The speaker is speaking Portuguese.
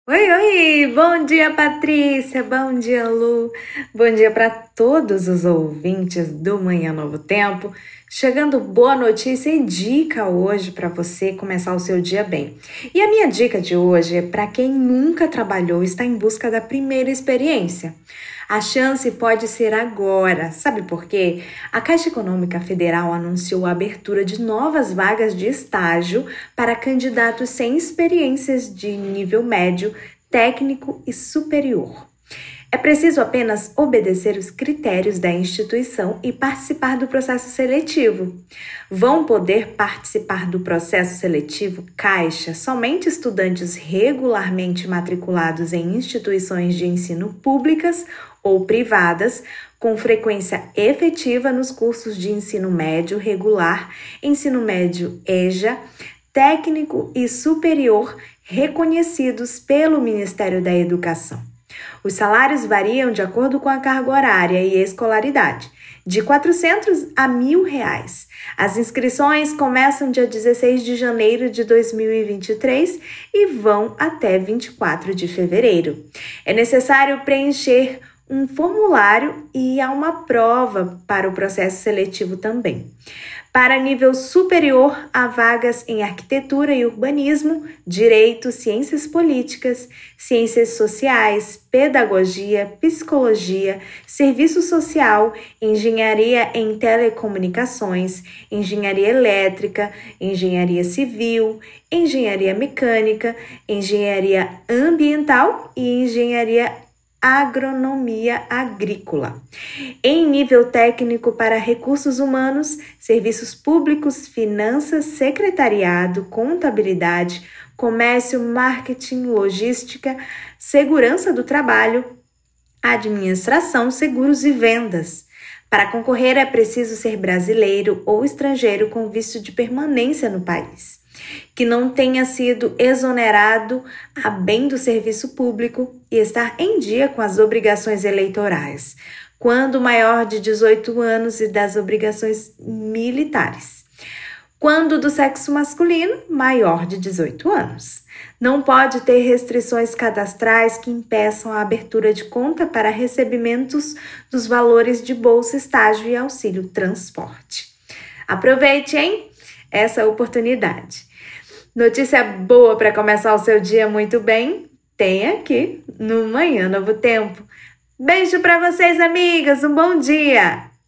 Oi, oi! Bom dia, Patrícia! Bom dia, Lu! Bom dia para todos os ouvintes do Manhã Novo Tempo. Chegando boa notícia e dica hoje para você começar o seu dia bem. E a minha dica de hoje é para quem nunca trabalhou e está em busca da primeira experiência. A chance pode ser agora. Sabe por quê? A Caixa Econômica Federal anunciou a abertura de novas vagas de estágio para candidatos sem experiências de nível médio, técnico e superior. É preciso apenas obedecer os critérios da instituição e participar do processo seletivo. Vão poder participar do processo seletivo Caixa somente estudantes regularmente matriculados em instituições de ensino públicas ou privadas, com frequência efetiva nos cursos de ensino médio regular, ensino médio EJA, técnico e superior reconhecidos pelo Ministério da Educação. Os salários variam de acordo com a carga horária e escolaridade, de R$ 400 a R$ 1.000. As inscrições começam dia 16 de janeiro de 2023 e vão até 24 de fevereiro. É necessário preencher um formulário e há uma prova para o processo seletivo também. Para nível superior, há vagas em arquitetura e urbanismo, direito, ciências políticas, ciências sociais, pedagogia, psicologia, serviço social, engenharia em telecomunicações, engenharia elétrica, engenharia civil, engenharia mecânica, engenharia ambiental e engenharia agronomia agrícola. Em nível técnico para recursos humanos, serviços públicos, finanças, secretariado, contabilidade, comércio, marketing, logística, segurança do trabalho, administração, seguros e vendas. Para concorrer é preciso ser brasileiro ou estrangeiro com visto de permanência no país, que não tenha sido exonerado a bem do serviço público e estar em dia com as obrigações eleitorais, quando maior de 18 anos, e das obrigações militares, quando do sexo masculino, maior de 18 anos. Não pode ter restrições cadastrais que impeçam a abertura de conta para recebimentos dos valores de bolsa, estágio e auxílio transporte. Aproveite, hein? Essa oportunidade. Notícia boa para começar o seu dia muito bem, tem aqui no Manhã Novo Tempo. Beijo para vocês, amigas, um bom dia!